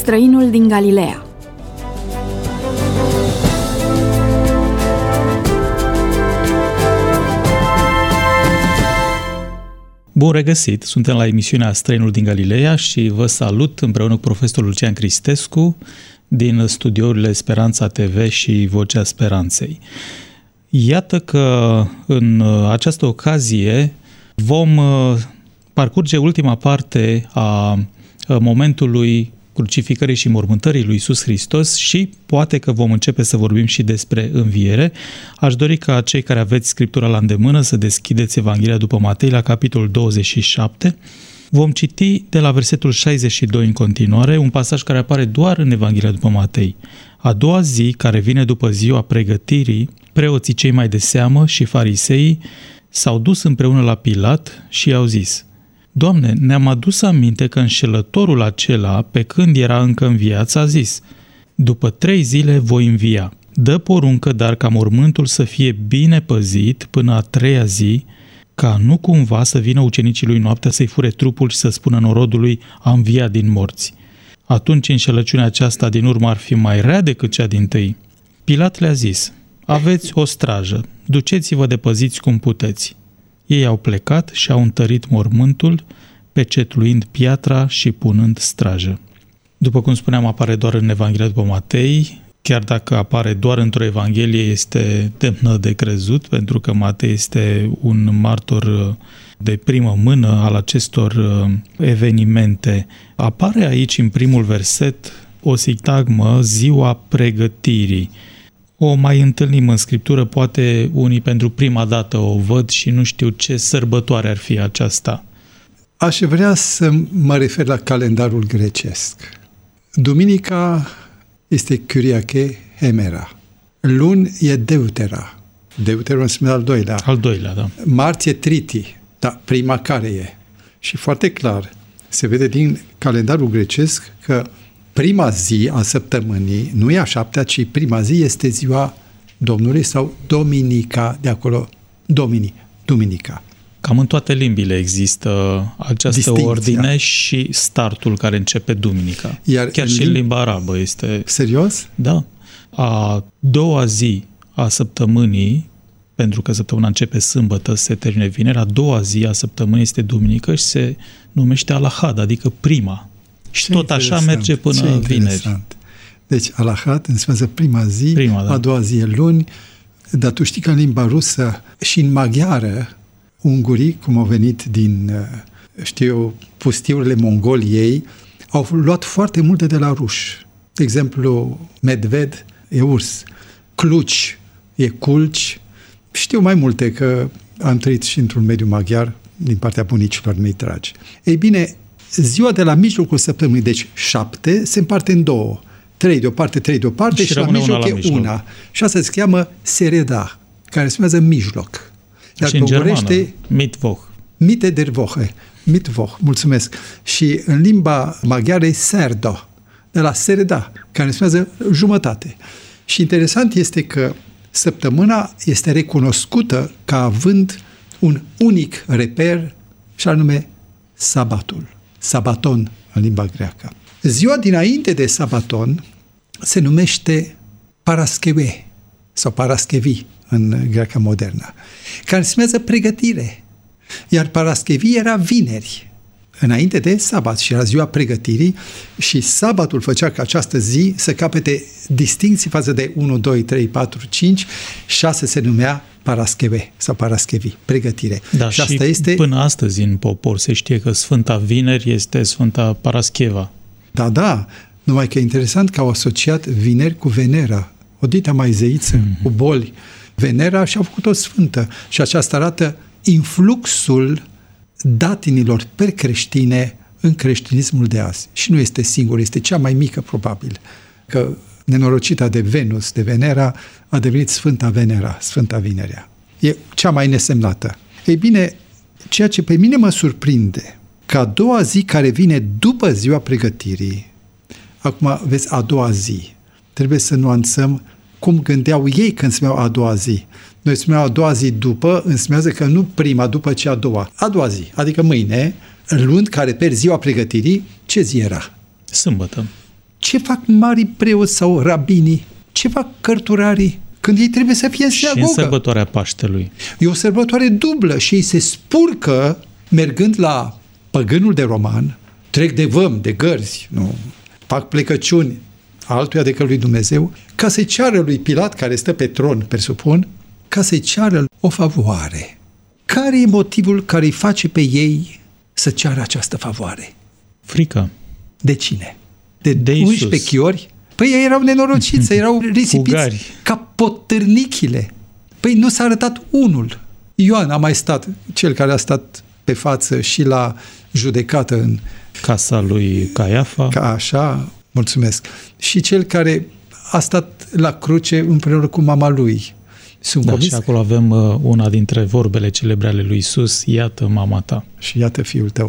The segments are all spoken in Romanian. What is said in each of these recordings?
Străinul din Galileea. Bun regăsit! Suntem la emisiunea Străinul din Galileea și vă salut împreună cu profesorul Lucian Cristescu din studiourile Speranța TV și Vocea Speranței. Iată că în această ocazie vom parcurge ultima parte a momentului crucificării și mormântării lui Iisus Hristos și poate că vom începe să vorbim și despre înviere. Aș dori ca cei care aveți Scriptura la îndemână să deschideți Evanghelia după Matei la capitolul 27. Vom citi de la versetul 62 în continuare, un pasaj care apare doar în Evanghelia după Matei. A doua zi, care vine după ziua pregătirii, preoții cei mai de seamă și fariseii s-au dus împreună la Pilat și i-au zis: Doamne, ne-am adus aminte că înșelătorul acela, pe când era încă în viață, a zis: după 3 zile voi învia. Dă poruncă, dar ca mormântul să fie bine păzit până a 3-a zi, ca nu cumva să vină ucenicii lui noaptea să-i fure trupul și să spună norodului: a înviat din morți. Atunci înșelăciunea aceasta din urmă ar fi mai rea decât cea dintâi. Pilat le-a zis: aveți o strajă, duceți-vă de păziți cum puteți. Ei au plecat și au întărit mormântul, pecetluind piatra și punând strajă. După cum spuneam, apare doar în Evanghelia după Matei. Chiar dacă apare doar într-o Evanghelie, este demnă de crezut, pentru că Matei este un martor de primă mână al acestor evenimente. Apare aici, în primul verset, o sintagmă, ziua pregătirii. O mai întâlnim în Scriptură, poate unii pentru prima dată o văd și nu știu ce sărbătoare ar fi aceasta. Aș vrea să mă refer la calendarul grecesc. Duminica este Kyriake Hemera. Luni e Deutera. Deutera înseamnă al doilea. Al doilea, da. Marți e Triti. Da, prima care e. Și foarte clar se vede din calendarul grecesc că prima zi a săptămânii, nu e a 7-a, ci prima zi este ziua Domnului sau Dominica, de acolo Duminica. Cam în toate limbile există această distincția. Ordine și startul care începe duminica. Iar chiar și în limba arabă este... Serios? Da. A doua zi a săptămânii, pentru că săptămâna începe sâmbătă, se termine vineri, a doua zi a săptămânii este duminică și se numește Alahad, adică prima. Și tot așa merge până vineri. Deci Alahad înseamnă prima zi, a doua zi e luni, dar tu știi că în limba rusă și în maghiară, ungurii, cum au venit din, pustiurile Mongoliei, au luat foarte multe de la ruși. De exemplu, medved e urs, cluci e culci. Știu mai multe că am trăit și într-un mediu maghiar din partea bunicilor mei dragi. Ei bine, ziua de la mijlocul săptămânii, deci 7, se împarte în 2. 3 de o parte, 3 de o parte și la mijloc e una. Și asta se cheamă Sereda, care se numează mijloc. Iar și în germană, Mittwoch. Mitte der Woche. Mittwoch, mulțumesc. Și în limba maghiară e Serdo, de la Sereda, care se numează jumătate. Și interesant este că săptămâna este recunoscută ca având un unic reper și anume sabatul. Sabaton în limba greacă. Ziua dinainte de sabaton se numește Parascheve sau Paraschevi în greaca modernă, care înseamnă pregătire. Iar Paraschevi era vineri, înainte de sabat și era ziua pregătirii și sabatul făcea ca această zi să capete distincții față de 1, 2, 3, 4, 5, 6 se numea Parascheve sau Paraschevi, pregătire. Da, și asta este... până astăzi în popor se știe că Sfânta Vineri este Sfânta Parascheva. Da, numai că e interesant că au asociat vineri cu Venera, o dita mai zeiță, cu boli, Venera, și au făcut-o sfântă. Și aceasta arată influxul datinilor percreștine în creștinismul de azi. Și nu este singur, este cea mai mică probabil, că nenorocita de Venus, de Venera, a devenit Sfânta Venera, Sfânta Vinerea. E cea mai nesemnată. Ei bine, ceea ce pe mine mă surprinde, că a doua zi care vine după ziua pregătirii, acum vezi, a doua zi, trebuie să nuanțăm cum gândeau ei când spuneau a doua zi. Noi spuneam a doua zi după, înseamnă că nu prima după, ci a doua. A doua zi, adică mâine, luni care per ziua pregătirii, ce zi era? Sâmbătă. Ce fac marii preoți sau rabinii? Ce fac cărturarii? Când ei trebuie să fie în sinagogă. Și în sărbătoarea Paștelui. E o sărbătoare dublă și ei se spurcă mergând la păgânul de roman, trec de văm, de gărzi, nu, fac plecăciuni altuia decât lui Dumnezeu, ca să-i ceară lui Pilat, care stă pe tron, presupun, ca să-i ceară o favoare. Care e motivul care îi face pe ei să ceară această favoare? Frică. De cine? De 11 Iisus. Chiori? Păi ei erau nenorociți, erau risipiți Fugari. ca potârnichile. Păi nu s-a arătat unul. Ioan a mai stat, cel care a stat pe față și la judecată în Casa lui Caiafa. Ca așa, mulțumesc. Și cel care a stat la cruce împreună cu mama lui. Sunt convins. Și acolo avem una dintre vorbele celebre ale lui Iisus, iată mama ta. Și iată fiul tău.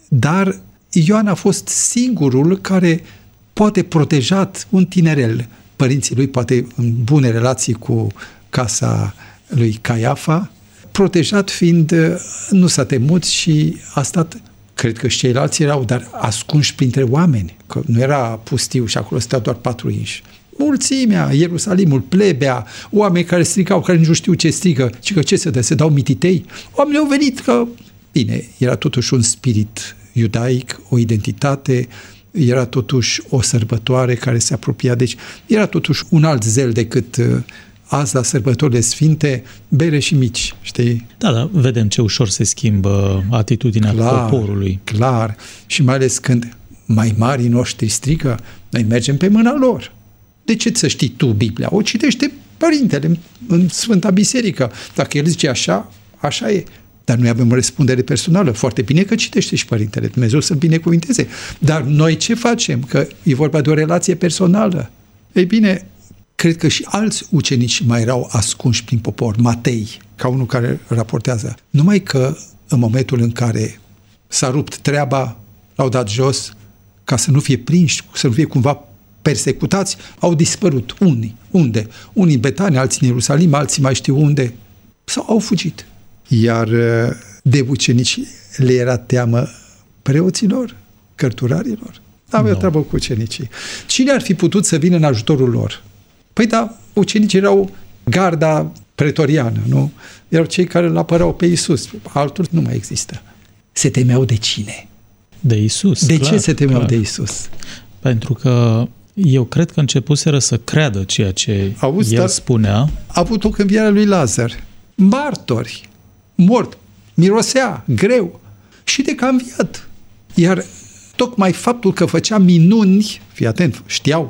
Dar Ioan a fost singurul care poate protejat un tinerel. Părinții lui poate în bune relații cu casa lui Caiafa, protejat fiind, nu s-a temut și a stat, cred că și ceilalți erau, dar ascunși printre oameni, că nu era pustiu și acolo stăteau doar 4 inși. Mulțimea, Ierusalimul, plebea, oameni care strigau, care nu știu ce strigă, ci că ce se dă, se dau mititei. Oamenii au venit că, bine, era totuși un spirit iudaic, o identitate, era totuși o sărbătoare care se apropia, deci era totuși un alt zel decât azi la sărbătorile sfinte, bere și mici, știi? Da, vedem ce ușor se schimbă atitudinea poporului. Clar, și mai ales când mai marii noștri strigă, noi mergem pe mâna lor. De ce să știi tu Biblia? O citește părintele în Sfânta Biserică. Dacă el zice așa, așa e. Dar noi avem o răspundere personală. Foarte bine că citește și părintele. Dumnezeu să-l binecuvinteze. Dar noi ce facem? Că e vorba de o relație personală. Ei bine, cred că și alți ucenici mai erau ascunși prin popor. Matei, ca unul care raportează. Numai că în momentul în care s-a rupt treaba, l-au dat jos ca să nu fie prinși, să nu fie cumva persecutați, au dispărut. Unii. Unde? Unii în Betania, alții în Ierusalim, alții mai știu unde. Sau au fugit. Iar de ucenici le era teamă preoților, cărturarilor. N-aveau treabă cu ucenicii. Cine ar fi putut să vină în ajutorul lor? Păi da, ucenicii erau garda pretoriană, nu? Erau cei care îl apărau pe Iisus. Altul nu mai există. Se temeau de cine? De Iisus. De ce se temeau de Iisus? Pentru că eu cred că începuseră să creadă ceea ce el spunea. A avut o învierea lui Lazar. Martori, mort, mirosea, greu. Și de că a înviat. Iar tocmai faptul că făcea minuni, fii atent,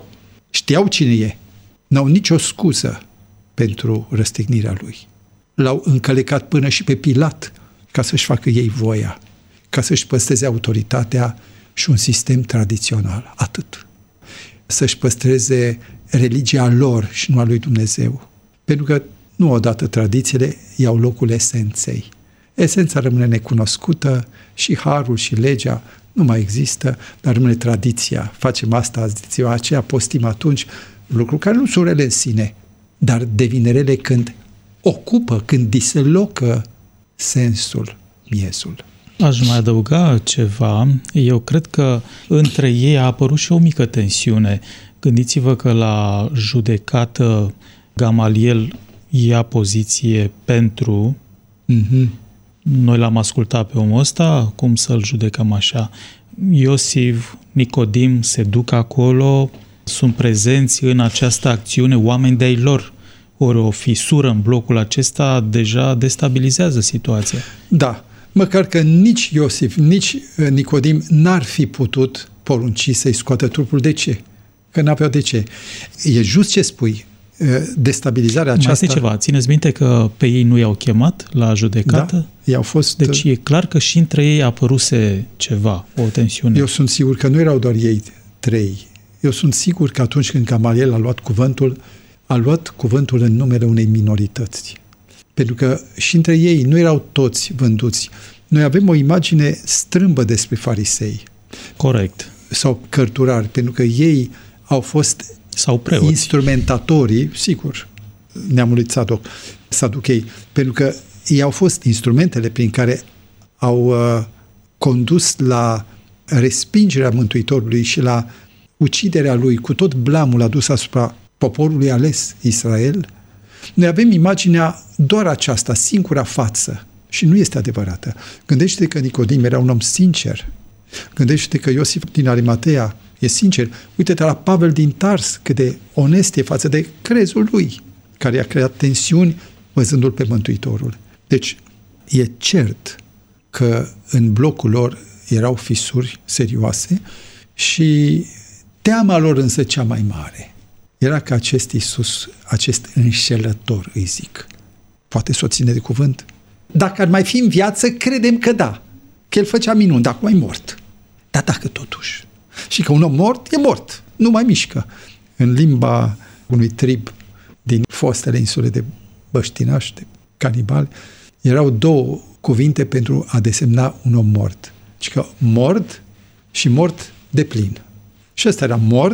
știau cine e. N-au nicio scuză pentru răstignirea lui. L-au încălecat până și pe Pilat ca să-și facă ei voia, ca să-și păstreze autoritatea și un sistem tradițional. Atât. Să-și păstreze religia lor și nu a lui Dumnezeu. Pentru că nu odată tradițiile iau locul esenței. Esența rămâne necunoscută și harul și legea nu mai există, dar rămâne tradiția. Facem asta azi, ziua aceea, postim atunci, lucruri care nu sunt rele în sine, dar devin rele când ocupă, când dislocă sensul, miezul. Aș mai adăuga ceva. Eu cred că între ei a apărut și o mică tensiune. Gândiți-vă că la judecată Gamaliel ia poziție pentru. Noi l-am ascultat pe omul ăsta, cum să-l judecăm așa? Iosif, Nicodim se duc acolo, sunt prezenți în această acțiune oameni de-ai lor. Ori o fisură în blocul acesta deja destabilizează situația. Da, măcar că nici Iosif, nici Nicodim n-ar fi putut porunci să-i scoată trupul. De ce? Că n-aveau de ce. E just ce spui. Destabilizarea aceasta... Mai este ceva. Țineți minte că pe ei nu i-au chemat la judecată? Da, i-au fost... Deci e clar că și între ei a apăruse ceva, o tensiune. Eu sunt sigur că nu erau doar ei 3. Eu sunt sigur că atunci când Gamaliel a luat cuvântul în numele unei minorități. Pentru că și între ei nu erau toți vânduți. Noi avem o imagine strâmbă despre farisei. Corect. Sau cărturari, pentru că ei au fost sau preoți. Instrumentatorii, sigur, neamului Saduchei, pentru că ei au fost instrumentele prin care au condus la respingerea Mântuitorului și la uciderea lui, cu tot blamul adus asupra poporului ales Israel, noi avem imaginea doar aceasta, singura față. Și nu este adevărată. Gândește-te că Nicodim era un om sincer. Gândește-te că Iosif din Arimatea e sincer. Uite-te la Pavel din Tars, cât de onest e față de crezul lui, care i-a creat tensiuni văzându-l pe Mântuitorul. Deci, e cert că în blocul lor erau fisuri serioase și teama lor însă cea mai mare era că acest Iisus, acest înșelător, îi zic, poate să o ține de cuvânt? Dacă ar mai fi în viață, credem că da, că el făcea minuni, dar acum e mort. Dar dacă totuși, și că un om mort e mort, nu mai mișcă. În limba unui trib din fostele insule de băștinași, de canibali, erau două cuvinte pentru a desemna un om mort. Și că mort și mort de plin. Și ăsta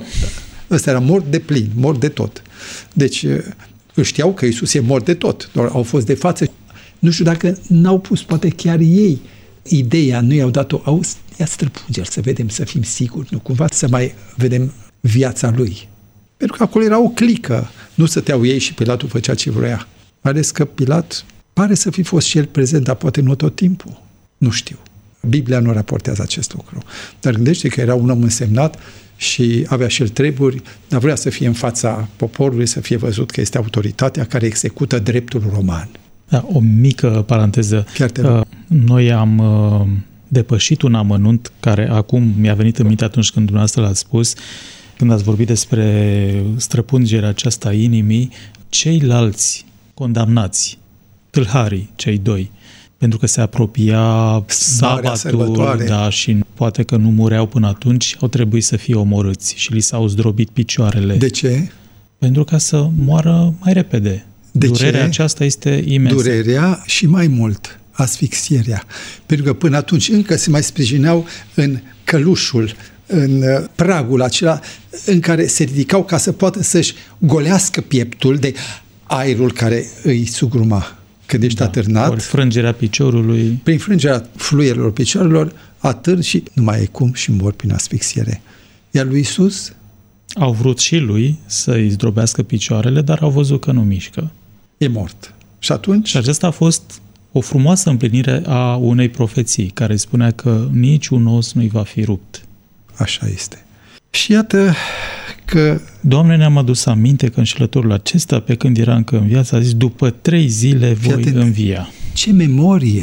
era mort de plin, mort de tot. Deci știau că Iisus e mort de tot, doar au fost de față. Nu știu dacă n-au pus poate chiar ei ideea, nu i-au dat-o, ia străpungeri să vedem, să fim siguri, nu cumva să mai vedem viața lui. Pentru că acolo era o clică, nu stăteau ei și Pilatul făcea ce vrea. Mai ales că Pilat pare să fi fost și el prezent, dar poate nu tot timpul. Nu știu. Biblia nu raportează acest lucru. Dar gândește că era un om însemnat și avea și el treburi, dar vrea să fie în fața poporului, să fie văzut că este autoritatea care execută dreptul roman. Da, o mică paranteză. Noi am depășit un amănunt care acum mi-a venit în minte atunci când dumneavoastră l-ați spus, când ați vorbit despre străpungerea aceasta a inimii, ceilalți condamnați, tâlharii, cei doi, pentru că se apropia sabatul, da, și poate că nu mureau până atunci, au trebuit să fie omorâți și li s-au zdrobit picioarele. De ce? Pentru ca să moară mai repede. Durerea aceasta este imensă. Durerea și mai mult, asfixierea. Pentru că până atunci încă se mai sprijineau în călușul, în pragul acela în care se ridicau ca să poată să-și golească pieptul de aerul care îi sugruma. Când ești atârnat... Ori frângerea piciorului... Prin frângerea fluierelor picioarelor, atârn și nu mai e cum și mor prin asfixiere. Iar lui Iisus... Au vrut și lui să-i zdrobească picioarele, dar au văzut că nu mișcă. E mort. Și atunci... Și aceasta a fost o frumoasă împlinire a unei profeții, care spunea că nici un os nu-i va fi rupt. Așa este. Și iată că... Doamne, ne-am adus aminte că înșelătorul acesta, pe când era încă în viață, a zis, după 3 zile voi învia. Ce memorie!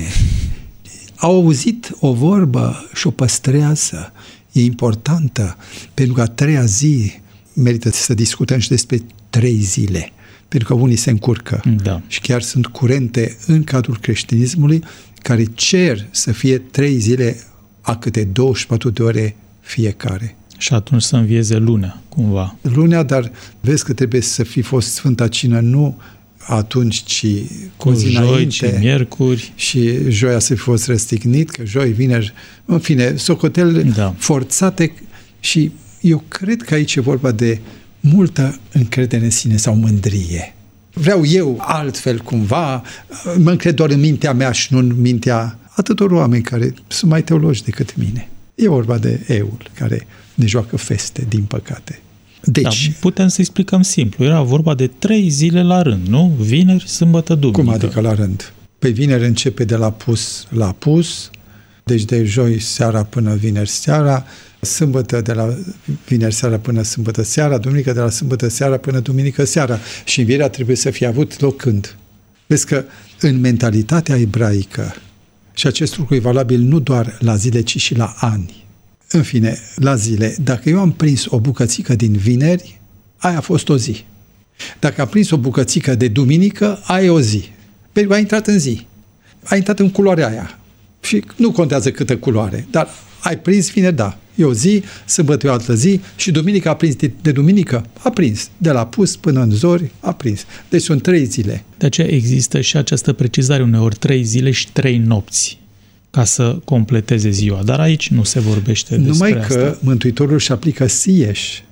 Au auzit o vorbă și o păstrează. E importantă, pentru că a 3-a zi merită să discutăm și despre 3 zile. Pentru că unii se încurcă. Da. Și chiar sunt curente în cadrul creștinismului care cer să fie 3 zile a câte 24 de ore fiecare. Și atunci să învieze lunea, cumva. Lunea, dar vezi că trebuie să fi fost Sfânta Cină nu atunci, ci cu zi înainte. Și miercuri. Și joia să fi fost răstignit, că joi, vineri, în fine, socoteli forțate. Și eu cred că aici e vorba de multă încredere în sine sau mândrie. Vreau eu altfel cumva, mă încred doar în mintea mea și nu în mintea atâtor oameni care sunt mai teologi decât mine. E vorba de eul care ne joacă feste, din păcate. Deci, da, putem să explicăm simplu. Era vorba de 3 zile la rând, nu? Vineri, sâmbătă, duminică. Cum adică la rând? Păi vineri începe de la pus la pus, deci de joi seara până vineri seara, sâmbătă de la vineri seara până sâmbătă seara, duminică de la sâmbătă seara până duminică seara. Și învierea trebuie să fie avut loc când? Vezi că în mentalitatea ebraică, și acest lucru e valabil nu doar la zile, ci și la ani. În fine, la zile, dacă eu am prins o bucățică din vineri, aia a fost o zi. Dacă am prins o bucățică de duminică, aia e o zi. Pentru că a intrat în zi. A intrat în culoarea aia. Și nu contează câtă culoare, dar ai prins vineri, da. E o zi, sâmbătă e o altă zi și duminică a prins de duminică, a prins. De la pus până în zori, a prins. Deci sunt 3 zile. De aceea există și această precizare uneori 3 zile și 3 nopți ca să completeze ziua. Dar aici nu se vorbește despre asta. Numai că Mântuitorul își aplică sieși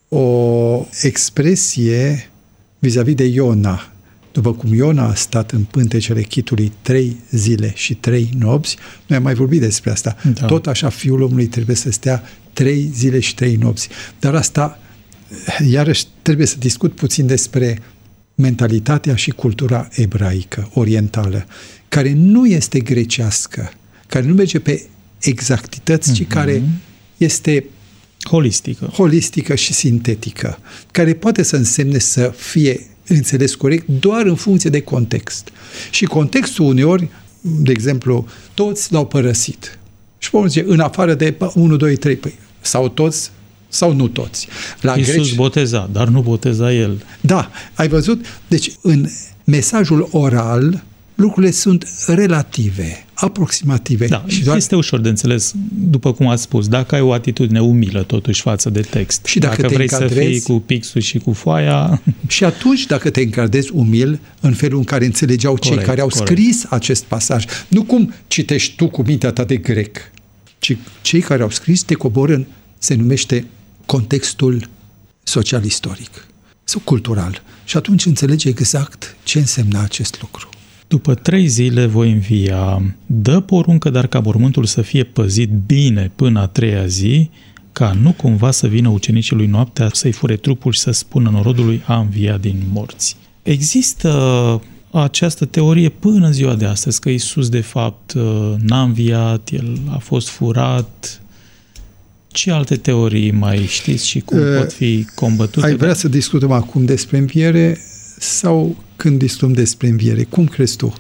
o expresie vis-a-vis de Iona. După cum Iona a stat în pântecele chitului 3 zile și 3 nopți, noi am mai vorbit despre asta. Da. Tot așa Fiul omului trebuie să stea 3 zile și 3 nopți. Dar asta, iarăși, trebuie să discut puțin despre mentalitatea și cultura ebraică, orientală, care nu este grecească, care nu merge pe exactități, ci care este holistică și sintetică, care poate să însemne să fie înțeles corect doar în funcție de context. Și contextul uneori, de exemplu, toți l-au părăsit. Și vom zice, în afară de 1, 2, 3, sau toți, sau nu toți. La Iisus greci boteza, dar nu boteza el. Da, ai văzut? Deci, în mesajul oral, lucrurile sunt relative, aproximative. Da, și este ușor de înțeles, după cum ați spus, dacă ai o atitudine umilă totuși față de text. Și dacă vrei să fii cu pixul și cu foaia... Și atunci, dacă te încadrezi umil în felul în care înțelegeau cei care au scris acest pasaj, nu cum citești tu cu mintea ta de grec, ci cei care au scris te coboră se numește contextul social-istoric sau cultural. Și atunci înțelege exact ce însemna acest lucru. După 3 zile voi învia, dă poruncă, dar ca mormântul să fie păzit bine până a 3-a zi, ca nu cumva să vină ucenicii lui noaptea să-i fure trupul și să spună norodului a înviat din morți. Există această teorie până în ziua de astăzi, că Iisus de fapt n-a înviat, el a fost furat. Ce alte teorii mai știți și cum pot fi combătute? Ai vrea să discutăm acum despre înviere sau când discutăm despre înviere? Cum crezi tu?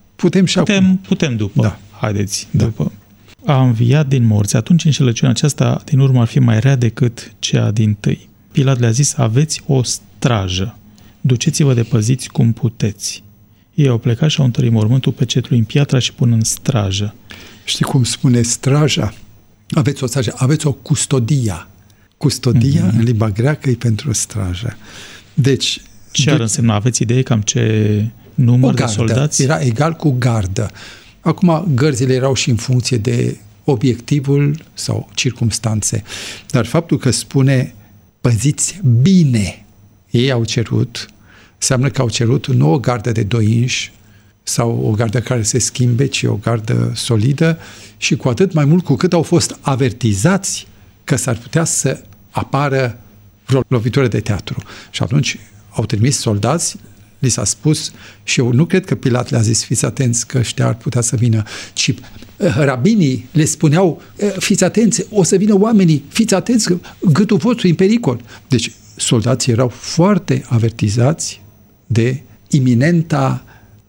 Putem după. Da. Haideți, după. A înviat din morți. Atunci înșelăciunea aceasta din urmă ar fi mai rea decât cea dintâi. Pilat le-a zis, aveți o strajă. Duceți-vă de păziți cum puteți. Ei au plecat și au întărit mormântul pecetului în piatră și pun în strajă. Știi cum spune straja? Aveți o strajă, aveți o custodia. Custodia, în limba greacă, e pentru strajă. Deci, ce ar însemna? Aveți idee cam ce număr de soldați? Era egal cu gardă. Acum, gărzile erau și în funcție de obiectivul sau circumstanțe. Dar faptul că spune păziți bine, ei au cerut, înseamnă că au cerut nu o gardă de 2 inși sau o gardă care se schimbe, ci o gardă solidă și cu atât mai mult cu cât au fost avertizați că s-ar putea să apară vreo lovitură de teatru. Și atunci au trimis soldați, li s-a spus, și eu nu cred că Pilat le-a zis, fiți atenți că ăștia ar putea să vină, ci rabinii le spuneau, fiți atenți, o să vină oamenii, fiți atenți că gâtul vostru e în pericol. Deci soldații erau foarte avertizați de iminenta,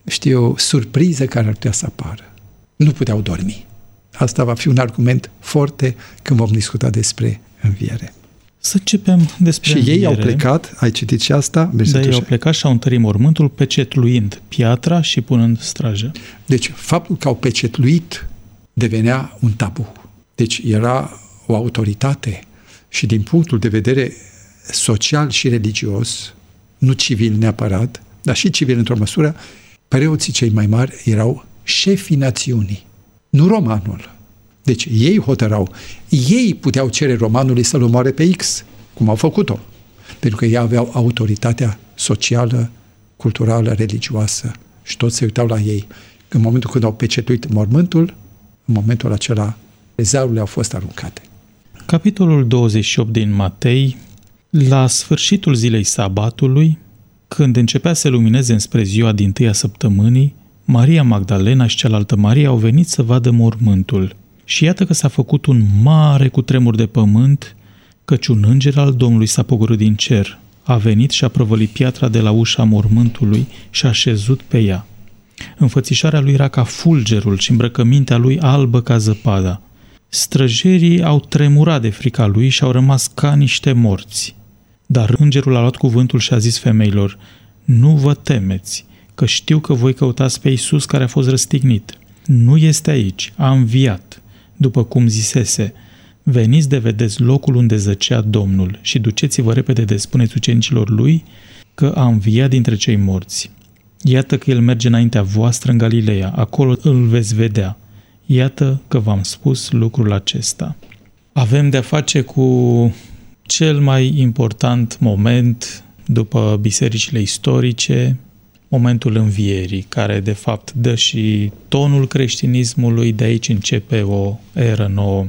surpriză care ar putea să apară. Nu puteau dormi. Asta va fi un argument foarte când vom discuta despre înviere. Să începem despre Și înviere. Ei au plecat, ai citit și asta? Da, ei au plecat și au întărit mormântul pecetluind piatra și punând strajă. Deci faptul că au pecetluit devenea un tabu. Deci era o autoritate și din punctul de vedere social și religios, nu civil neapărat, dar și civil într-o măsură, preoții cei mai mari erau șefii națiunii, nu romanul. Deci ei hotărau, ei puteau cere romanului să-l omoare pe X, cum au făcut-o, pentru că ei aveau autoritatea socială, culturală, religioasă și toți se uitau la ei. În momentul când au pecetluit mormântul, în momentul acela, zarul au fost aruncate. Capitolul 28 din Matei, la sfârșitul zilei sabatului, când începea să lumineze înspre ziua dintâia săptămânii, Maria Magdalena și cealaltă Maria au venit să vadă mormântul. Și iată că s-a făcut un mare cutremur de pământ, căci un înger al Domnului s-a pogorât din cer. A venit și a prăvălit piatra de la ușa mormântului și a șezut pe ea. Înfățișarea lui era ca fulgerul și îmbrăcămintea lui albă ca zăpada. Străjerii au tremurat de frica lui și au rămas ca niște morți. Dar îngerul a luat cuvântul și a zis femeilor, nu vă temeți, că știu că voi căutați pe Iisus care a fost răstignit. Nu este aici, a înviat, după cum zisese. Veniți de vedeți locul unde zăcea Domnul și duceți-vă repede de spuneți ucenicilor lui că a înviat dintre cei morți. Iată că el merge înaintea voastră în Galileea, acolo îl veți vedea. Iată că v-am spus lucrul acesta. Avem de-a face cu cel mai important moment după bisericile istorice, momentul învierii, care de fapt dă și tonul creștinismului, de aici începe o eră nouă.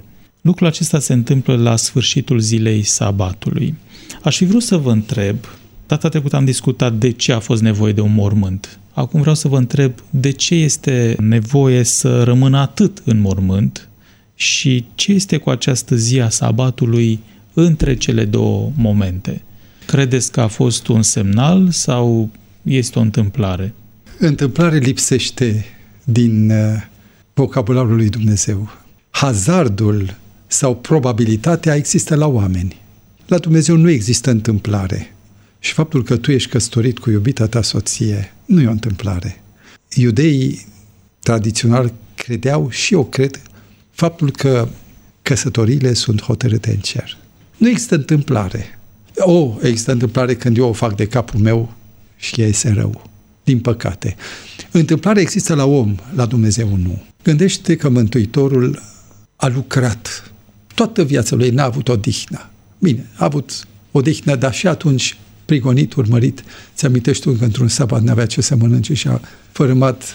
Lucrul acesta se întâmplă la sfârșitul zilei sabatului. Aș fi vrut să vă întreb, data trecută am discutat de ce a fost nevoie de un mormânt. Acum vreau să vă întreb de ce este nevoie să rămână atât în mormânt și ce este cu această zi a sabatului între cele două momente. Credeți că a fost un semnal sau este o întâmplare? Întâmplare lipsește din vocabularul lui Dumnezeu. Hazardul sau probabilitatea există la oameni. La Dumnezeu nu există întâmplare. Și faptul că tu ești căsătorit cu iubita ta soție nu e o întâmplare. Iudeii tradițional credeau, și eu cred, faptul că căsătoriile sunt hotărâte în cer. Nu există întâmplare. Există întâmplare când eu o fac de capul meu și ea iese rău. Din păcate. Întâmplarea există la om, la Dumnezeu nu. Gândește că Mântuitorul a lucrat. Toată viața lui n-a avut odihnă. Bine, a avut odihnă, dar și atunci prigonit, urmărit. Ți-amintești tu că într-un sabat n-avea ce să mănânce și a fărâmat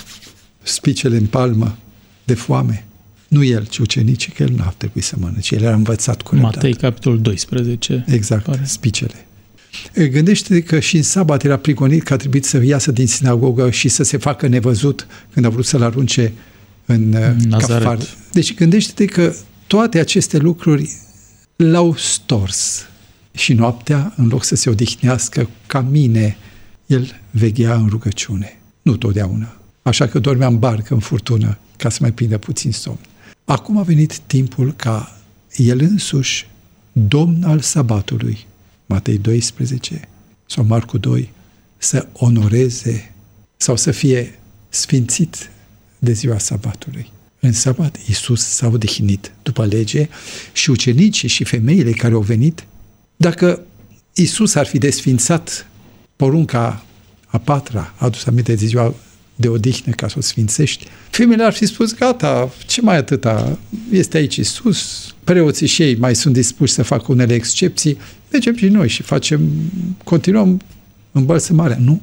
spicele în palmă de foame. Nu el, ci ucenicii, că el n-a trebuit să mănânce. El era învățat cu răbdare. Matei, capitolul 12. Exact, pare. Spicele. Gândește că și în sabat era prigonit că a trebuit să iasă din sinagogă și să se facă nevăzut când a vrut să-l arunce în cafar. Deci gândește-te că toate aceste lucruri l-au stors. Și noaptea, în loc să se odihnească ca mine, el veghea în rugăciune. Nu totdeauna. Așa că dormea în barcă, în furtună, ca să mai prindă puțin somn. Acum a venit timpul ca el însuși, Domn al sabatului, Matei 12 sau Marcu 2, să onoreze sau să fie sfințit de ziua sabatului. În sabat, Iisus s-a odihnit după lege și ucenicii și femeile care au venit, dacă Iisus ar fi desfințat porunca a patra, adus aminte de ziua de odihnă ca să o sfințești, femeile ar fi spus, gata, ce mai atâta, este aici Iisus, preoții și ei mai sunt dispuși să facă unele excepții, mergem și noi și continuăm îmbălsămarea. Nu.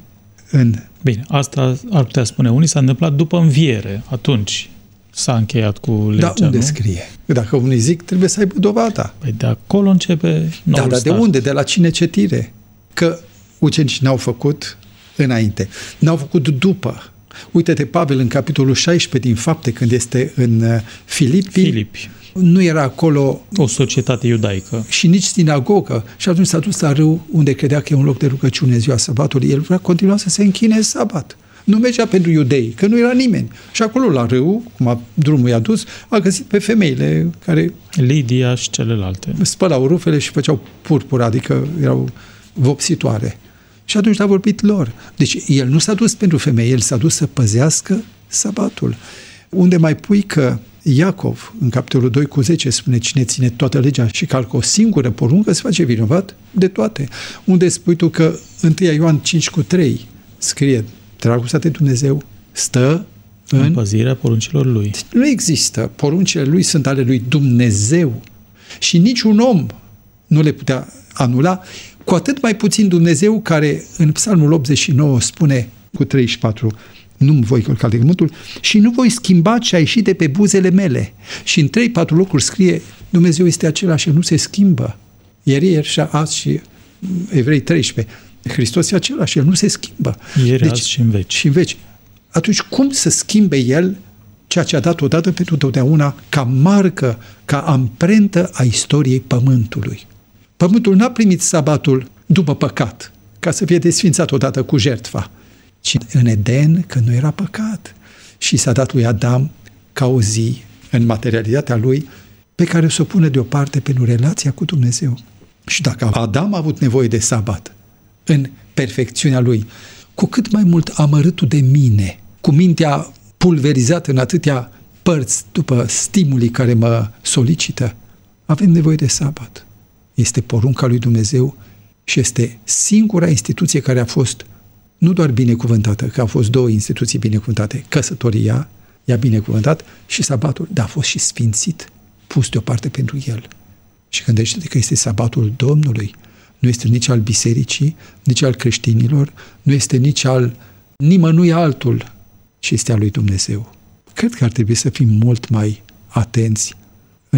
Bine, asta ar putea spune unii, s-a întâmplat după înviere, atunci s-a încheiat cu legea, da, unde nu? Scrie? Dacă unii zic, trebuie să aibă dovada. Păi de acolo începe noul dar start. de unde? De la cine citire? Că ucenicii n-au făcut înainte. N-au făcut după. Uite-te, Pavel, în capitolul 16 din Fapte, când este în Filipi, nu era acolo o societate iudaică și nici sinagogă. Și atunci s-a dus la râu unde credea că e un loc de rugăciune ziua sabatului. El vrea continua să se închine în sabat. Nu mergea pentru iudei, că nu era nimeni. Și acolo la râu, drumul i-a dus, a găsit pe femeile care Lidia și celelalte spălau rufele și făceau purpura, adică erau vopsitoare. Și atunci a vorbit lor. Deci el nu s-a dus pentru femei, el s-a dus să păzească sabatul. Unde mai pui că Iacov, în capitolul 2:10, spune cine ține toată legea și calcă o singură poruncă, se face vinovat de toate. Unde spui tu că 1 Ioan 5:3 scrie, dragostea de Dumnezeu stă în păzirea poruncilor lui. Nu există. Poruncile lui sunt ale lui Dumnezeu. Și niciun om nu le putea anula, cu atât mai puțin Dumnezeu, care în Psalmul 89 spune cu 34, nu-mi voi călca legământul și nu voi schimba ce a ieșit de pe buzele mele. Și în 3-4 locuri scrie, Dumnezeu este același, nu se schimbă. Ieri și azi și Evrei 13. Hristos e același, El nu se schimbă. Ieri, azi și în veci. Și în veci. Atunci cum să schimbe El ceea ce a dat odată pentru totdeauna ca marcă, ca amprentă a istoriei Pământului? Pământul n-a primit sabatul după păcat, ca să fie desfințat odată cu jertfa, ci în Eden, când nu era păcat. Și s-a dat lui Adam ca o zi, în materialitatea lui, pe care să o pună deoparte pentru relația cu Dumnezeu. Și dacă Adam a avut nevoie de sabat, în perfecțiunea lui, cu cât mai mult amărâtul de mine, cu mintea pulverizată în atâtea părți după stimulii care mă solicită, avem nevoie de sabat. Este porunca lui Dumnezeu și este singura instituție care a fost nu doar binecuvântată, că au fost două instituții binecuvântate, căsătoria, i-a binecuvântat, și sabatul, dar a fost și sfințit, pus deoparte pentru el. Și gândește-te că este sabatul Domnului, nu este nici al bisericii, nici al creștinilor, nu este nici al nimănui altul, ci este al lui Dumnezeu. Cred că ar trebui să fim mult mai atenți în a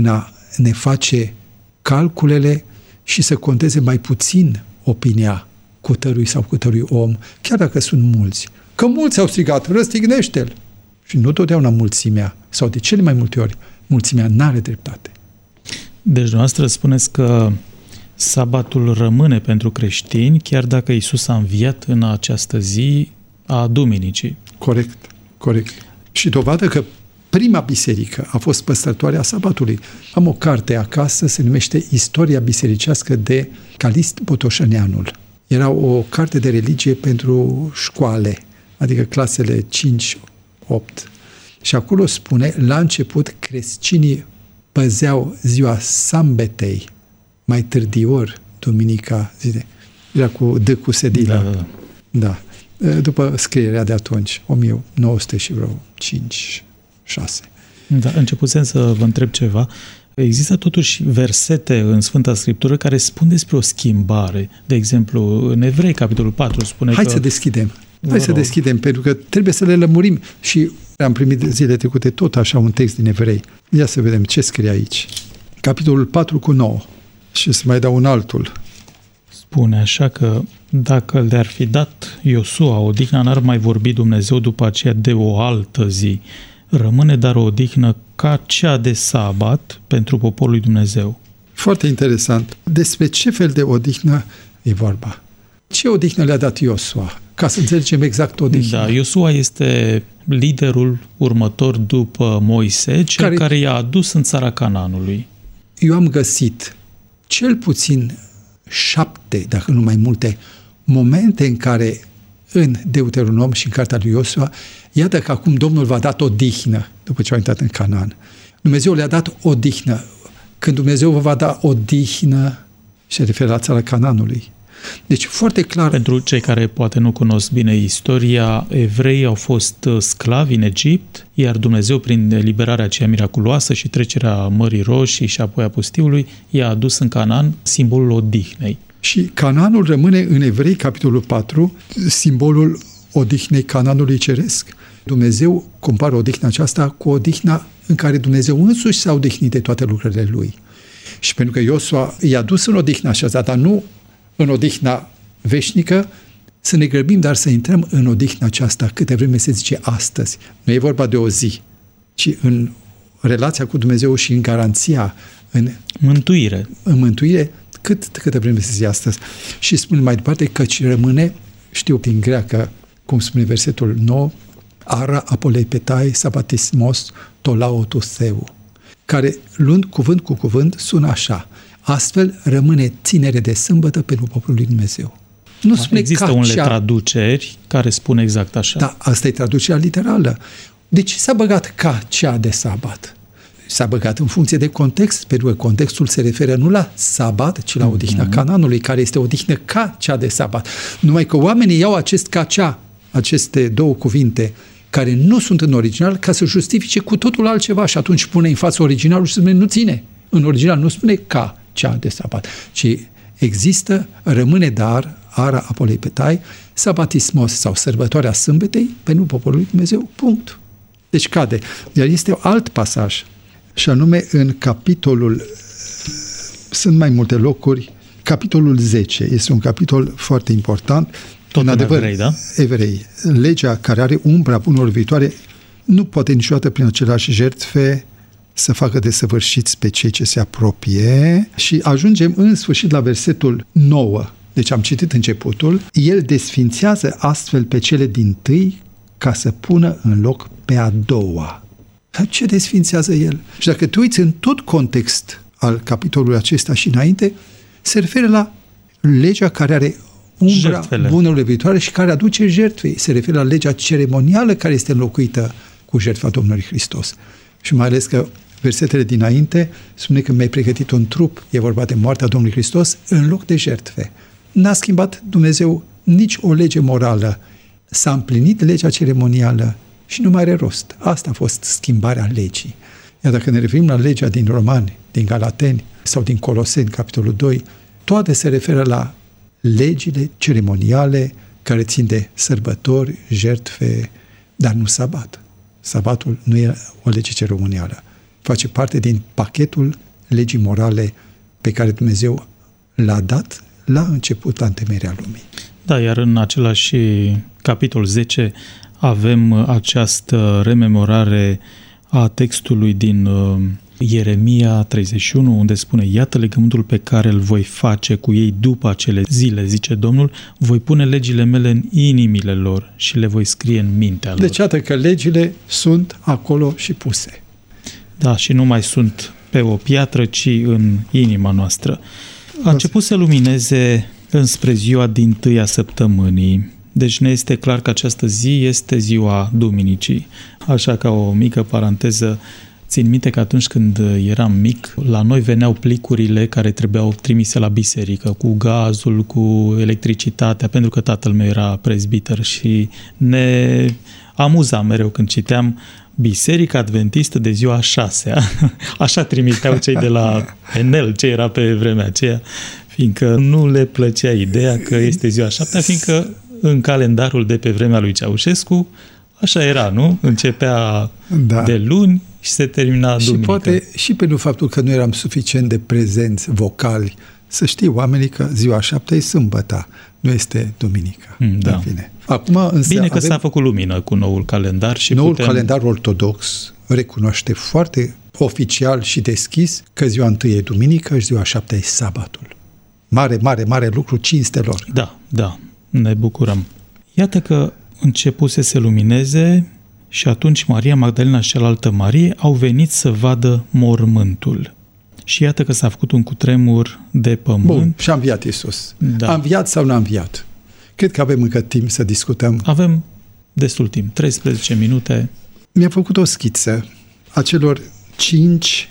ne face calculele și să conteze mai puțin opinia cutărui sau cutărui om, chiar dacă sunt mulți. Că mulți au strigat, răstignește-l! Și nu totdeauna mulțimea, sau de cele mai multe ori, mulțimea n-are dreptate. Deci, dumneavoastră spuneți că sabatul rămâne pentru creștini, chiar dacă Iisus a înviat în această zi a Duminicii. Corect. Și dovadă că prima biserică a fost păstrătoarea sabatului. Am o carte acasă, se numește Istoria bisericească de Calist Botoșăneanul. Era o carte de religie pentru școale, adică clasele 5, 8. Și acolo spune, la început, creștinii păzeau ziua sambetei, mai târdior, duminica, zile. Era cu D cu sedilă. Da. După scrierea de atunci, 1900 și vreo 5, 6. Da, începusem să vă întreb ceva. Există totuși versete în Sfânta Scriptură care spun despre o schimbare. De exemplu, în Evrei, capitolul 4, spune Hai să deschidem, pentru că trebuie să le lămurim. Și am primit zile trecute tot așa un text din Evrei. Ia să vedem ce scrie aici. Capitolul 4 cu 9. Și să mai dau un altul. Spune așa că dacă le-ar fi dat Iosua odihna, n-ar mai vorbi Dumnezeu după aceea de o altă zi. Rămâne dar o odihnă ca cea de sabat pentru poporul lui Dumnezeu. Foarte interesant. Despre ce fel de odihnă e vorba? Ce odihnă le-a dat Iosua? Ca să înțelegem exact odihna. Da, Iosua este liderul următor după Moise, cel care i-a adus în țara Canaanului. Eu am găsit cel puțin 7, dacă nu mai multe, momente în care în Deuteronom și în cartea lui Iosua, iată că acum Domnul v-a dat odihnă după ce au intrat în Canaan. Dumnezeu le-a dat odihnă. Când Dumnezeu vă va da odihnă, se referă la țara Canaanului. Deci foarte clar... Pentru cei care poate nu cunosc bine istoria, evreii au fost sclavi în Egipt, iar Dumnezeu, prin eliberarea aceea miraculoasă și trecerea Mării Roșii și apoi a pustiului, i-a adus în Canaan simbolul odihnei. Și Canaanul rămâne în Evrei, capitolul 4, simbolul odihnei Canaanului ceresc. Dumnezeu compară odihna aceasta cu odihna în care Dumnezeu însuși s-a odihnit de toate lucrările Lui. Și pentru că Iosua i-a dus în odihna aceasta, dar nu în odihna veșnică, să ne grăbim, dar să intrăm în odihna aceasta câte vreme se zice astăzi. Nu e vorba de o zi, ci în relația cu Dumnezeu și în garanția, în mântuire, câte vreme se zice astăzi. Și spune mai departe, căci rămâne, știu din greacă, cum spune versetul 9, ara apoleipetai sabatismos tolaotoseu, care, luând cuvânt cu cuvânt, sună așa: astfel rămâne ținere de sâmbătă pentru poporul lui Dumnezeu. Nu spune există unele traduceri care spun exact așa. Da, asta e traducerea literală. Deci s-a băgat ca cea de sabat. S-a băgat în funcție de context, pentru că contextul se referă nu la sabat, ci la odihna Canaanului, care este odihnă ca cea de sabat. Numai că oamenii iau acest ca cea, aceste două cuvinte, care nu sunt în original, ca să justifice cu totul altceva și atunci pune în față originalul și spune nu ține. În original nu spune ca cea de sabat, ci există, rămâne dar, ara apoleipetai, sabatismos sau sărbătoarea sâmbetei pentru poporul lui Dumnezeu. Punct. Deci cade. Iar este alt pasaj, și anume în capitolul, sunt mai multe locuri, capitolul 10, este un capitol foarte important. Tot în adevăr, Evrei, da? Evrei. Legea care are umbra bunurilor viitoare nu poate niciodată prin aceleași jertfe să facă desăvârșiți pe cei ce se apropie. Și ajungem în sfârșit la versetul 9. Deci am citit începutul. El desfințează astfel pe cele dintâi ca să pună în loc pe a doua. Ce desfințează el? Și dacă te uiți în tot context al capitolului acesta și înainte, se referă la legea care are umbra bunurilor viitoare și care aduce jertfe. Se referă la legea ceremonială care este înlocuită cu jertfa Domnului Hristos. Și mai ales că versetele dinainte spune că mi-ai pregătit un trup, e vorba de moartea Domnului Hristos, în loc de jertfe. N-a schimbat Dumnezeu nici o lege morală. S-a împlinit legea ceremonială și nu mai are rost. Asta a fost schimbarea legii. Iar dacă ne referim la legea din Romani, din Galateni sau din Coloseni, capitolul 2, toate se referă la legile ceremoniale care țin de sărbători, jertfe, dar nu sabat. Sabatul nu e o lege ceremonială. Face parte din pachetul legii morale pe care Dumnezeu l-a dat la început, la întemeierea lumii. Da, iar în același capitol 10 avem această rememorare a textului din Ieremia 31, unde spune: iată legământul pe care îl voi face cu ei după acele zile, zice Domnul, voi pune legile mele în inimile lor și le voi scrie în mintea lor. Deci iată că legile sunt acolo și puse. Da, și nu mai sunt pe o piatră, ci în inima noastră. A început să lumineze înspre ziua dintâia săptămânii. Deci ne este clar că această zi este ziua duminicii. Așa, ca o mică paranteză, țin minte că atunci când eram mic, la noi veneau plicurile care trebuiau trimise la biserică, cu gazul, cu electricitatea, pentru că tatăl meu era prezbiter și ne amuzam mereu când citeam Biserica Adventistă de ziua 6-a. Așa trimiteau cei de la Enel, ce era pe vremea aceea, fiindcă nu le plăcea ideea că este ziua 7-a, fiindcă în calendarul de pe vremea lui Ceaușescu așa era, nu? Începea de luni și se termina duminică. Și poate și pentru faptul că nu eram suficient de prezenți vocali, să știu oamenii că ziua 7 e sâmbăta, nu este duminică. Da. Acum, însă, bine că s-a făcut lumină cu noul calendar și noul calendar ortodox recunoaște foarte oficial și deschis că ziua 1 e duminică și ziua 7 e sabatul. Mare, mare, mare lucru, cinstelor. Da, ne bucurăm. Iată că începuse să se lumineze și atunci Maria Magdalena și cealaltă Marie au venit să vadă mormântul. Și iată că s-a făcut un cutremur de pământ. Bun, și a înviat Iisus. Da. A înviat sau n-a înviat? Cred că avem încă timp să discutăm. Avem destul timp, 13 minute. Mi-a făcut o schiță a celor 5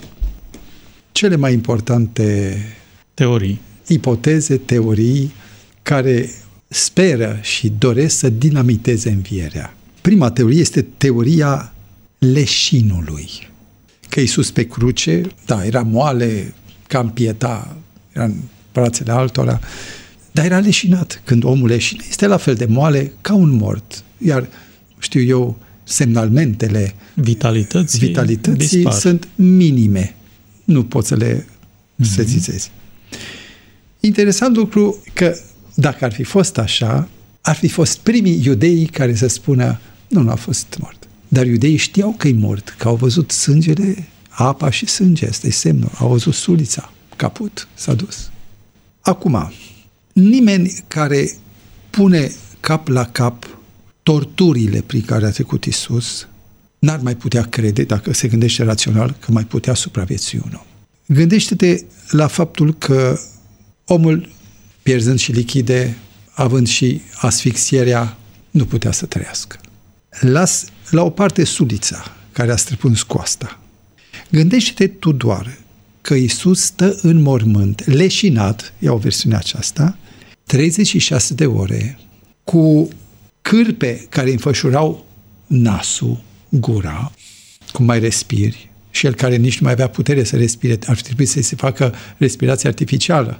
cele mai importante ipoteze, teorii, care speră și doresc să dinamiteze învierea. Prima teorie este teoria leșinului. Că Iisus pe cruce, era moale, ca în pieta, era în brațele altora, dar era leșinat. Când omul leșină, este la fel de moale ca un mort. Iar, semnalmentele vitalității sunt minime. Nu poți să le sezizezi. Interesant lucru că dacă ar fi fost așa, ar fi fost primii iudei care să spună nu a fost mort. Dar iudeii știau că e mort, că au văzut sângele, apa și sânge, ăsta e semnul. Au văzut sulița, caput, s-a dus. Acum, nimeni care pune cap la cap torturile prin care a trecut Iisus n-ar mai putea crede, dacă se gândește rațional, că mai putea supraviețui un om. Gândește-te la faptul că omul, pierzând și lichide, având și asfixierea, nu putea să trăiască. Las la o parte sulița care a străpuns coasta. Gândește-te tu doar că Iisus stă în mormânt, leșinat, iau versiunea aceasta, 36 de ore, cu cârpe care înfășurau nasul, gura, cum mai respiri, și el care nici nu mai avea putere să respire, ar trebui să se facă respirație artificială,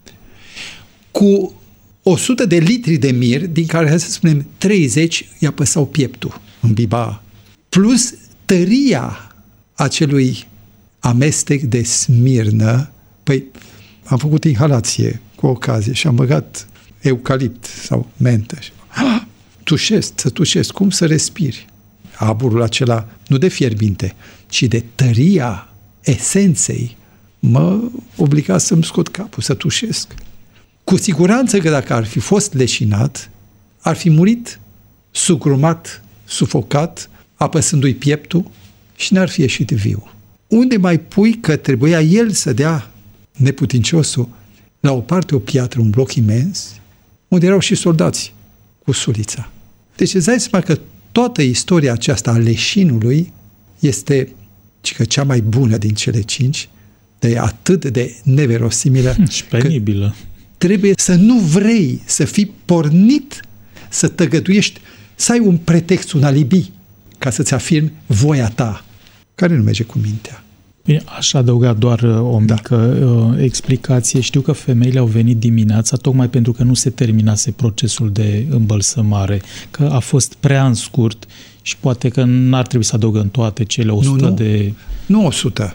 cu 100 de litri de mir, din care, hai să spunem, 30 i-a păsau pieptul, îmbiba, plus tăria acelui amestec de smirnă. Păi, am făcut inhalație cu ocazie și am băgat eucalipt sau mentă. Să tușesc, cum să respiri? Aburul acela, nu de fierbinte, ci de tăria esenței, mă obliga să-mi scot capul, să tușesc. Cu siguranță că dacă ar fi fost leșinat, ar fi murit sugrumat, sufocat, apăsându-i pieptul și n-ar fi ieșit viu. Unde mai pui că trebuia el să dea, neputinciosul, la o parte o piatră, un bloc imens, unde erau și soldați cu sulița. Deci îți dai seama că toată istoria aceasta a leșinului este cea mai bună din cele 5, de atât de neverosimilă și penibilă. Trebuie să nu vrei să fii pornit, să tăgăduiești, să ai un pretext, un alibi, ca să-ți afirmi voia ta, care nu merge cu mintea. Bine, aș adăuga doar o mică explicație. Știu că femeile au venit dimineața tocmai pentru că nu se terminase procesul de îmbălsămare, că a fost prea în scurt și poate că n-ar trebui să adăugăm toate cele 100 de... Nu 100.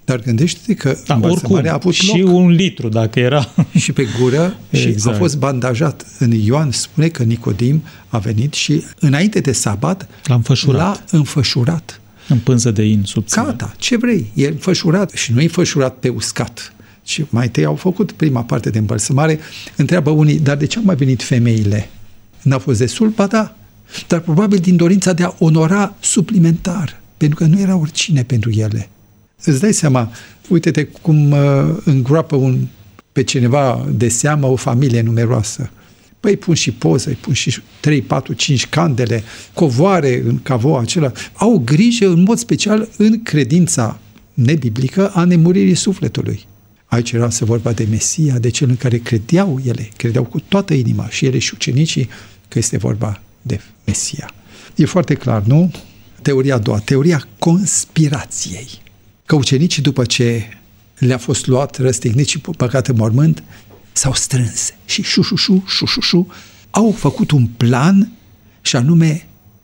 Dar gândește-te că oricum, a avut și loc. 1 litru, dacă era. Și pe gură și Exact. a fost bandajat. În Ioan spune că Nicodim a venit și înainte de sabat l-a înfășurat. În pânză de in subțire. Gata, ce vrei? E înfășurat și nu e înfășurat pe uscat. Și mai întâi au făcut prima parte de îmbălsămare. Întreabă unii, dar de ce au mai venit femeile? N-a fost destul? Ba da. Dar probabil din dorința de a onora suplimentar. Pentru că nu era oricine pentru ele. Îți dai seama, uite-te cum îngroapă pe cineva de seamă o familie numeroasă. Păi îi pun și poză, îi pun și 3, 4, 5 candele, covoare în cavoa acela. Au grijă în mod special în credința nebiblică a nemuririi sufletului. Aici era să vorba de Mesia, de cel în care credeau cu toată inima și ele și ucenicii că este vorba de Mesia. E foarte clar, nu? Teoria a doua, teoria conspirației. Că ucenicii, după ce le-a fost luat, răstignit și băgat în mormânt, s-au strâns și au făcut un plan și anume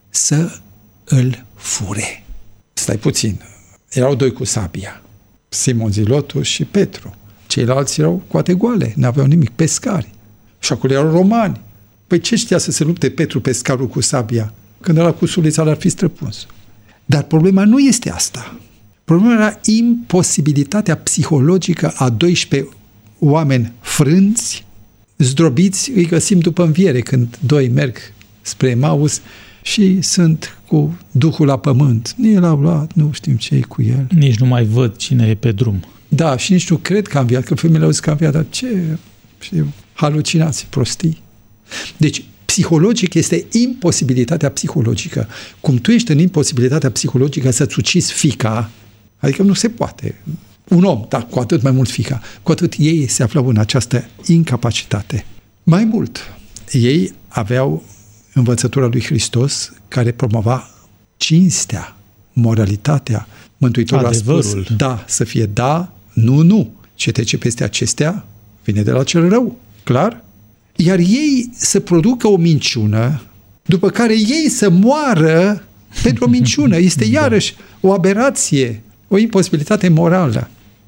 să îl fure. Stai puțin, erau 2 cu sabia, Simon Zilotul și Petru. Ceilalți erau coate goale, n-aveau nimic, pescari. Și acolo erau romani. Păi ce știa să se lupte Petru, pescarul, cu sabia, când ăla cu sulița l-ar fi străpuns? Dar problema nu este asta. Problema era imposibilitatea psihologică a 12 oameni frânți, zdrobiți, îi găsim după înviere, când 2 merg spre Emaus și sunt cu Duhul la pământ. Nici l-au luat, nu știm ce e cu el. Nici nu mai văd cine e pe drum. Da, și nici nu cred că a înviat, că femeile au zis că a înviat, dar ce? Știu, halucinații, prostii. Deci, psihologic este imposibilitatea psihologică. Cum tu ești în imposibilitatea psihologică să-ți ucizi fiica, adică nu se poate. Un om, dar cu atât mai mult fiica, cu atât ei se aflau în această incapacitate. Mai mult, ei aveau învățătura lui Hristos care promova cinstea, moralitatea. Mântuitorul adevărul. A spus, da, să fie da, nu. Ce trece peste acestea vine de la cel rău, clar? Iar ei să producă o minciună, după care ei să moară pentru o minciună. Este iarăși o aberație, o imposibilitate morală.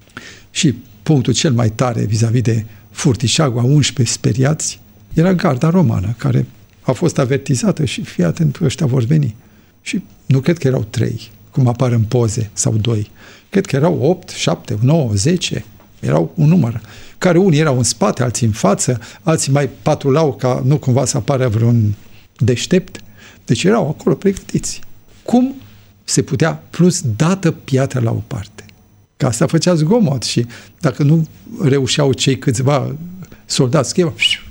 Și punctul cel mai tare vis-a-vis de furtișagul a 11 speriați era garda romană, care a fost avertizată și fii atent, ăștia vor veni. Și nu cred că erau 3, cum apar în poze, sau 2. Cred că erau 8, 7, 9, 10. Erau un număr. Care unii erau în spate, alții în față, alții mai patrulau ca nu cumva să apară vreun deștept. Deci erau acolo pregătiți. Cum se putea, plus dată piatra la o parte? Că asta făcea zgomot și dacă nu reușeau cei câțiva soldați, schimba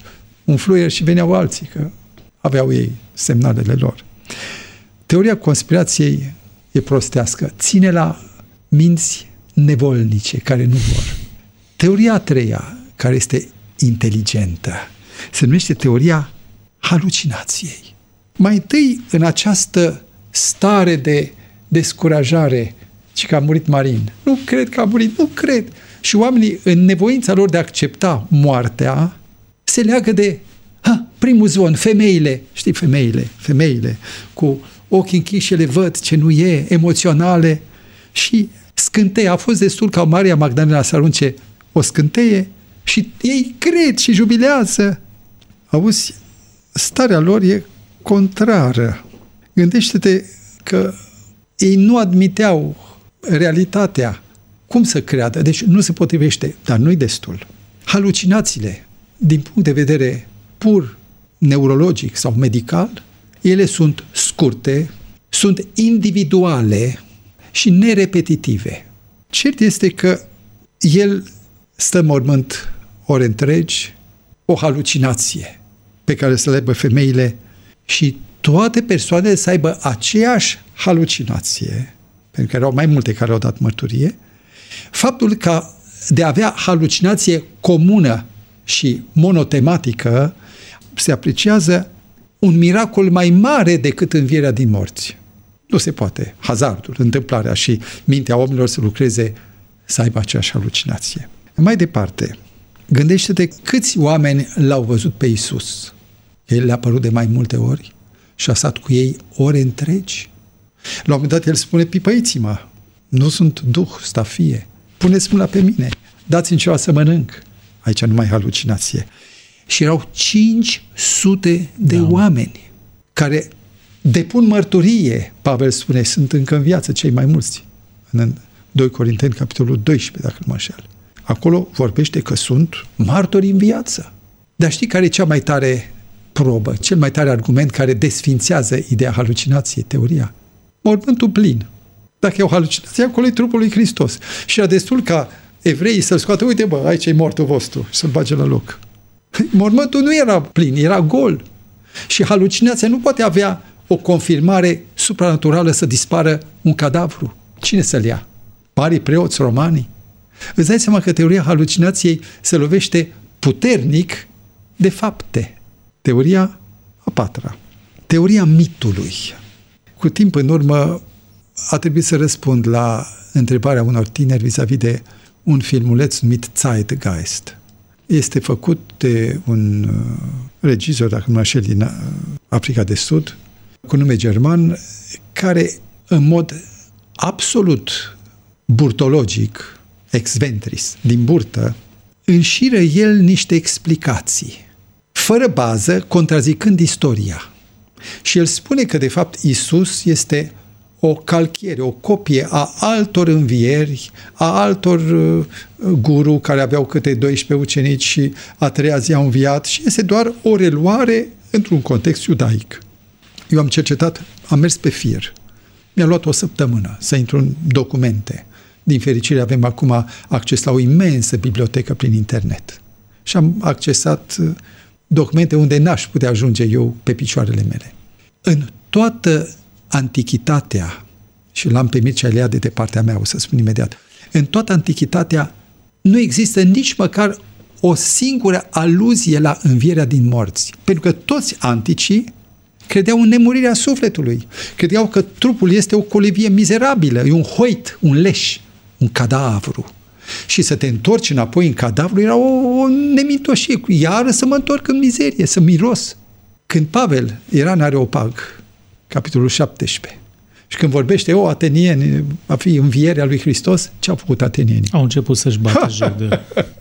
un fluier și veneau alții, că aveau ei semnalele lor. Teoria conspirației e prostească. Ține la minți nevolnice care nu vor. Teoria a treia, care este inteligentă, se numește teoria halucinației. Mai întâi, în această stare de descurajare, ci că a murit Marin. Nu cred că a murit, nu cred. Și oamenii, în nevoința lor de a accepta moartea, se leagă de primul zvon, femeile. Știi, femeile, cu ochii închiși le văd ce nu e, emoționale. Și scânteie. A fost destul ca Maria Magdalena să arunce o scânteie și ei cred și jubilează. Auzi, starea lor e contrară. Gândește-te că ei nu admiteau realitatea. Cum să creadă? Deci nu se potrivește, dar nu-i destul. Halucinațiile, din punct de vedere pur neurologic sau medical, ele sunt scurte, sunt individuale și nerepetitive. Cert este că el stă în mormânt ore întregi, o halucinație pe care să le aibă femeile și toate persoanele să aibă aceeași halucinație, pentru că erau mai multe care au dat mărturie, faptul că de a avea halucinație comună și monotematică se apreciază un miracol mai mare decât învierea din morți. Nu se poate. Hazardul, întâmplarea și mintea oamenilor să lucreze să aibă aceeași halucinație. Mai departe, gândește-te câți oameni l-au văzut pe Iisus. El le-a apărut de mai multe ori și a stat cu ei ore întregi. La un moment dat el spune, pipăiți-mă, nu sunt duh, stafie. puneți mâna pe mine, dați-mi ceva să mănânc. Aici nu mai e halucinație. Și erau 500 de oameni care depun mărturie, Pavel spune, sunt încă în viață cei mai mulți. În 2 Corinteni, capitolul 12, dacă nu mă înșel. Acolo vorbește că sunt martori în viață. Dar știi care e cea mai tare probă, cel mai tare argument care desfințează ideea halucinației, teoria? Mormântul plin. Dacă e o halucinație, acolo e trupul lui Hristos. Și era destul ca evreii să-l scoată, uite bă, aici e mortul vostru, și să-l bage la loc. Mormântul nu era plin, era gol. Și halucinația nu poate avea o confirmare supranaturală să dispară un cadavru. Cine să-l ia? Marii preoți romani? Îți dai seama că teoria halucinației se lovește puternic de fapte. Teoria a patra. Teoria mitului. Cu timp în urmă a trebuit să răspund la întrebarea unor tineri vis-a-vis de un filmuleț numit Zeitgeist. Este făcut de un regizor, dacă nu mă înșel, din Africa de Sud, cu nume german, care în mod absolut burtologic, ex ventris, din burtă, înșiră el niște explicații, fără bază, contrazicând istoria. Și el spune că, de fapt, Iisus este o calchiere, o copie a altor învieri, a altor guru care aveau câte 12 ucenici și a treia zi au înviat și este doar o reluare într-un context iudaic. Eu am cercetat, am mers pe fir. Mi-a luat o săptămână să intru în documente. Din fericire avem acum acces la o imensă bibliotecă prin internet. Și am accesat documente unde n-aș putea ajunge eu pe picioarele mele. În toată antichitatea, și l-am pe Mircea Eliade de partea mea, o să spun imediat, în toată antichitatea nu există nici măcar o singură aluzie la învierea din morți. Pentru că toți anticii credeau în nemurirea sufletului. Credeau că trupul este o colivie mizerabilă, e un hoit, un leș, un cadavru. Și să te întorci înapoi în cadavru era o nemintoșie. Iară să mă întorc în mizerie, să miros. Când Pavel era în Areopag, capitolul 17, și când vorbește, atenieni, va fi învierea lui Hristos, ce au făcut atenienii? Au început să-și bată joc de...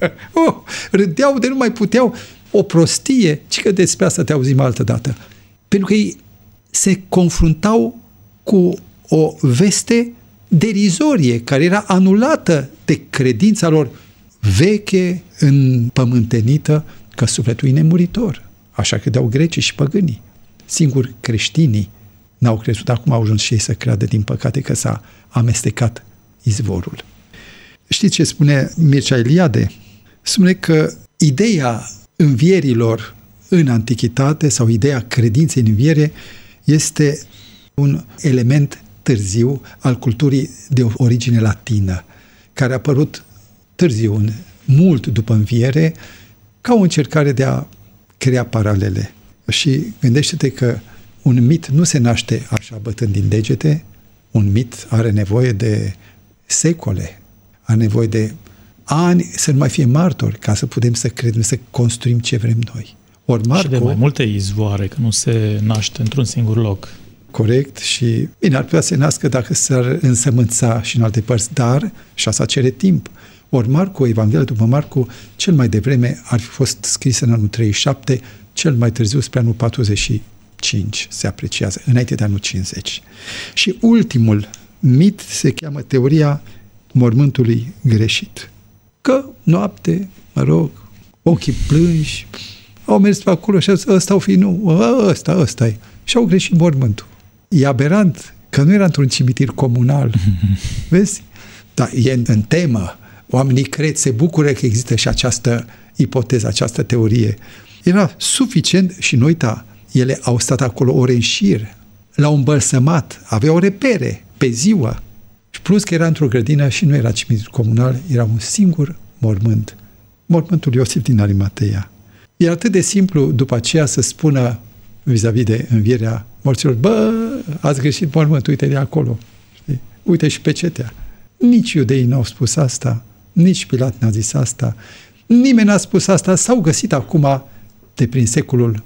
Râdeau de nu mai puteau. O prostie, ci că despre asta te auzim altă dată. Pentru că ei se confruntau cu o veste derizorie, care era anulată de credința lor veche, împământenită, că sufletul e nemuritor. Așa credeau grecii și păgânii. Singur creștinii n-au crezut, acum au ajuns și ei să creadă, din păcate, că s-a amestecat izvorul. Știți ce spune Mircea Eliade? Spune că ideea învierilor în antichitate sau ideea credinței în înviere este un element târziu al culturii de origine latină, care a apărut târziu, mult după înviere, ca o încercare de a crea paralele. Și gândește-te că un mit nu se naște așa bătând din degete, un mit are nevoie de secole, are nevoie de ani să nu mai fie martori, ca să putem să credem, să construim ce vrem noi. Ori Marco, și de mai multe izvoare, că nu se naște într-un singur loc. Corect, și bine, ar putea să se nască dacă s-ar însămânța și în alte părți, dar și asta cere timp. Ori Marcu, Evanghelia după Marcu, cel mai devreme ar fi fost scris în anul 37, cel mai târziu spre anul 45 se apreciază, înainte de anul 50. Și ultimul mit se cheamă teoria mormântului greșit. Că noapte, ochii plânși, au mers pe acolo și ăsta o fi, nu, ăsta e. Și au greșit mormântul. E aberant că nu era într-un cimitir comunal. Vezi? Dar e în temă. Oamenii cred, se bucură că există și această ipoteză, această teorie. Era suficient și nu uita, ele au stat acolo ore în șir, l-au îmbălsămat, aveau repere pe ziua. Și plus că era într-o grădină și nu era cimitir comunal, era un singur mormânt. Mormântul Iosif din Arimatea. E atât de simplu după aceea să spună vis-a-vis de învierea morților, ați greșit mormântul, uite de acolo. Știi? Uite și pe cetea. Nici iudeii n-au spus asta, nici Pilat n-a zis asta, nimeni n-a spus asta, s-au găsit acum, de prin secolul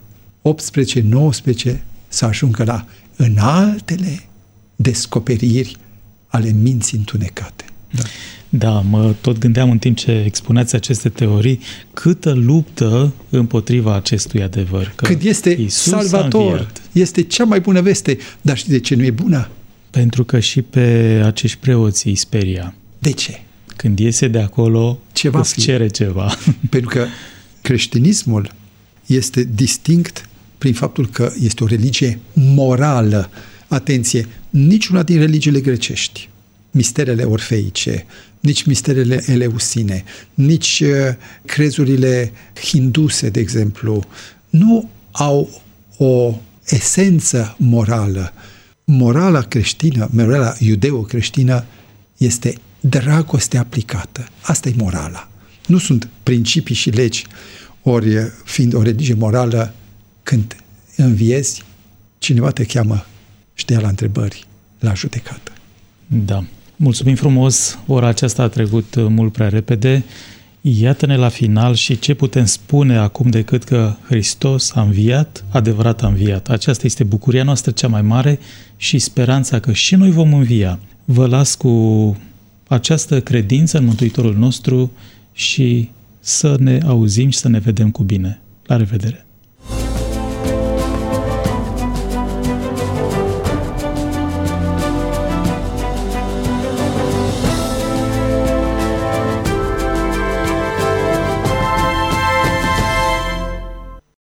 18-19, să ajungă la înaltele descoperiri ale minții întunecate. Da. Da, mă tot gândeam în timp ce expuneați aceste teorii, câtă luptă împotriva acestui adevăr. Că Cât este Iisus salvator, este cea mai bună veste. Dar știi de ce nu e bună? Pentru că și pe acești preoți îi speria. De ce? Când iese de acolo, Ceva îți cere ceva. Pentru că creștinismul este distinct prin faptul că este o religie morală. Atenție, niciuna din religiile grecești, misterele orfeice, nici misterele eleusine, nici crezurile hinduse, de exemplu, nu au o esență morală. Morala creștină, morala iudeo-creștină este dragoste aplicată. Asta e morala. Nu sunt principii și legi, ori fiind o religie morală, când înviezi, cineva te cheamă și te ia la întrebări, la judecată. Da. Mulțumim frumos, ora aceasta a trecut mult prea repede. Iată-ne la final și ce putem spune acum decât că Hristos a înviat, adevărat a înviat. Aceasta este bucuria noastră cea mai mare și speranța că și noi vom învia. Vă las cu această credință în Mântuitorul nostru și să ne auzim și să ne vedem cu bine. La revedere!